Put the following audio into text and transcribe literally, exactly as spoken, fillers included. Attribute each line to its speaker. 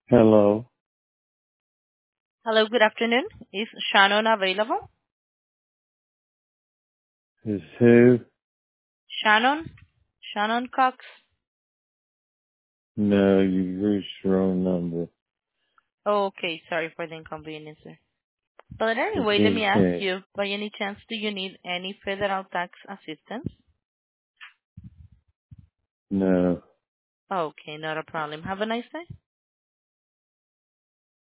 Speaker 1: Hello.
Speaker 2: Hello, good afternoon. Is Shannon available?
Speaker 1: Is who?
Speaker 2: Shannon? Shannon Cox?
Speaker 1: No, you reached the wrong number.
Speaker 2: Oh, okay, sorry for the inconvenience, sir. But
Speaker 1: It's
Speaker 2: anyway, let me ask
Speaker 1: intent.
Speaker 2: you, by any chance, do you need any federal tax assistance?
Speaker 1: No.
Speaker 2: Okay, not a problem. Have a nice day.